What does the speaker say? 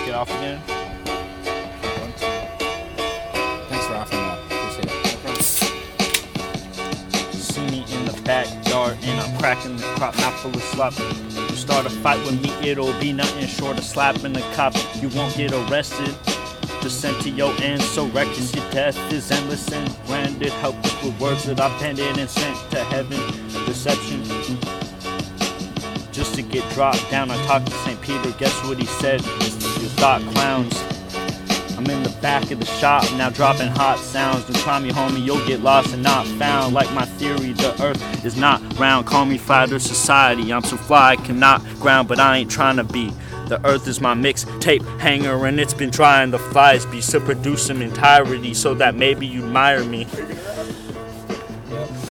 kick it off again? Thanks for offering that. Appreciate it. See me in the backyard and I'm cracking the crop, not full of slop. You start a fight with me, it'll be nothing short of slapping the cop. You won't get arrested, just sent to your end. So reckless, your death is endless and branded. Helpless with words that I penned in and sent to heaven. Deception, just to get dropped down. I talked to St. Peter, guess what he said? You thought clowns. I'm in the back of the shop, now dropping hot sounds. Don't try me, homie, you'll get lost and not found. Like my theory, the earth is not round. Call me Flat Earth Society, I'm so fly, I cannot ground, but I ain't trying to be. The earth is my mixtape hanger and it's been trying. The flies be, so produce them entirety so that maybe you admire me.